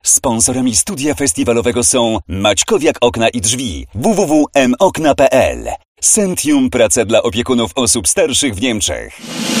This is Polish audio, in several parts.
Sponsorami studia festiwalowego są Maćkowiak Okna i Drzwi, www.mokna.pl, Sentium Praca dla opiekunów osób starszych w Niemczech.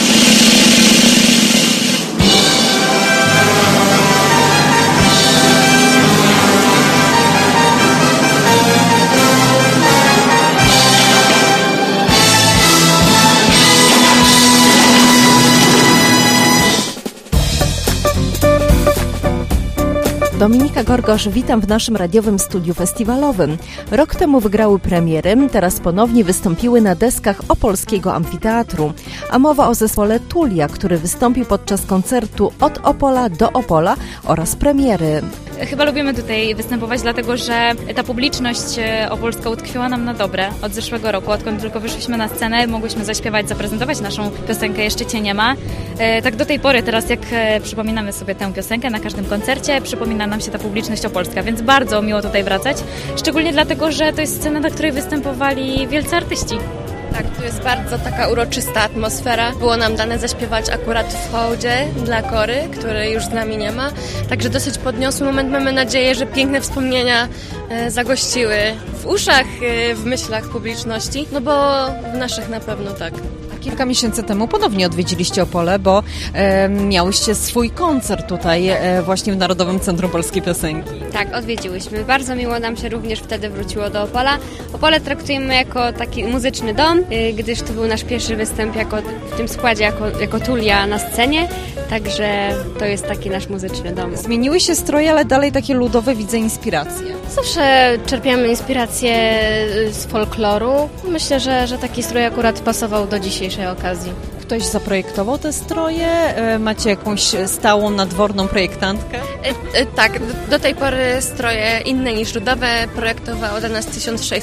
Dominika Gorgosz, witam w naszym radiowym studiu festiwalowym. Rok temu wygrały premiery, teraz ponownie wystąpiły na deskach Opolskiego Amfiteatru. A mowa o zespole Tulia, który wystąpił podczas koncertu Od Opola do Opola oraz premiery. Chyba lubimy tutaj występować, dlatego że ta publiczność opolska utkwiła nam na dobre od zeszłego roku. Odkąd tylko wyszliśmy na scenę, mogłyśmy zaśpiewać, zaprezentować naszą piosenkę Jeszcze Cię nie ma. Tak do tej pory, teraz jak przypominamy sobie tę piosenkę na każdym koncercie, przypomina nam się ta publiczność opolska, więc bardzo miło tutaj wracać. Szczególnie dlatego, że to jest scena, na której występowali wielcy artyści. Tak, tu jest bardzo taka uroczysta atmosfera. Było nam dane zaśpiewać akurat w hołdzie dla Kory, której już z nami nie ma. Także dosyć podniosły moment. Mamy nadzieję, że piękne wspomnienia zagościły w uszach, w myślach publiczności, no bo w naszych na pewno tak. Kilka miesięcy temu ponownie odwiedziliście Opole, bo miałyście swój koncert tutaj właśnie w Narodowym Centrum Polskiej Piosenki. Tak, odwiedziłyśmy. Bardzo miło nam się również wtedy wróciło do Opola. Opole traktujemy jako taki muzyczny dom, gdyż to był nasz pierwszy występ w tym składzie jako Tulia na scenie, także to jest taki nasz muzyczny dom. Zmieniły się stroje, ale dalej takie ludowe, widzę inspiracje. Zawsze czerpiamy inspirację z folkloru. Myślę, że taki strój akurat pasował do dzisiejszej okazji. Ktoś zaprojektował te stroje? Macie jakąś stałą, nadworną projektantkę? Tak, do tej pory stroje inne niż ludowe projektowało dla nas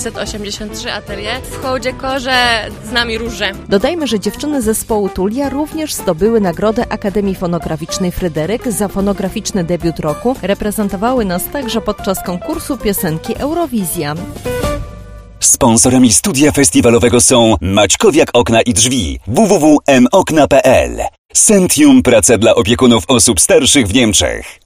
1683 atelier. W hołdzie Korze z nami róże. Dodajmy, że dziewczyny zespołu Tulia również zdobyły nagrodę Akademii Fonograficznej Fryderyk za fonograficzny debiut roku. Reprezentowały nas także podczas konkursu piosenki Eurowizja. Sponsorami studia festiwalowego są Maćkowiak Okna i Drzwi, www.mokna.pl, Sentium Praca dla opiekunów osób starszych w Niemczech.